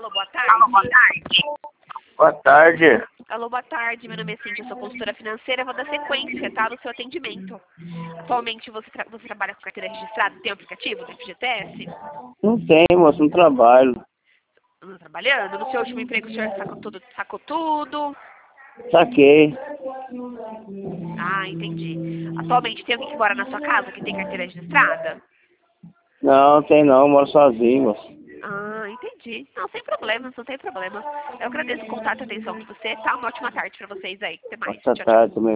Alô, boa tarde. Boa tarde. Alô, boa tarde. Meu nome é Cíntia, eu sou consultora financeira. Vou dar sequência, tá, no seu atendimento. Atualmente você trabalha com carteira registrada? Tem um aplicativo do FGTS? Não tem, moço, não trabalho. Não tá trabalhando? No seu último emprego o senhor sacou tudo? Saquei. Ah, entendi. Atualmente tem alguém que mora na sua casa que tem carteira registrada? Não, tem não, moro sozinho, moço. Ah, entendi. Não, sem problemas, não tem problema. Eu agradeço o contato e a atenção de você, tá? Uma ótima tarde pra vocês aí. Até mais. Boa Tchau, tchau. tarde também.